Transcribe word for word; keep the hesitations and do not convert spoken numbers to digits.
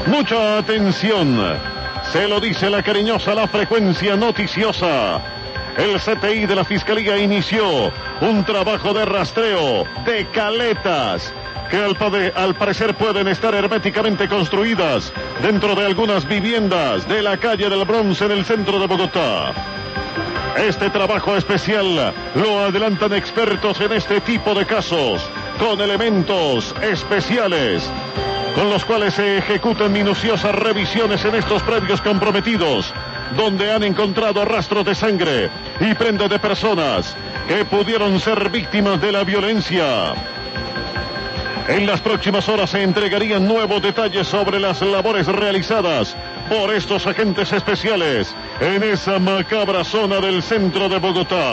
Mucha atención. Se lo dice la cariñosa, la frecuencia noticiosa. El C T I de la Fiscalía inició un trabajo de rastreo de caletas que al, al parecer pueden estar herméticamente construidas dentro de algunas viviendas de la calle del Bronx en el centro de Bogotá. Este trabajo especial lo adelantan expertos en este tipo de casos, con elementos especiales, con los cuales se ejecutan minuciosas revisiones en estos predios comprometidos, donde han encontrado rastros de sangre y prendas de personas que pudieron ser víctimas de la violencia. En las próximas horas se entregarían nuevos detalles sobre las labores realizadas por estos agentes especiales en esa macabra zona del centro de Bogotá.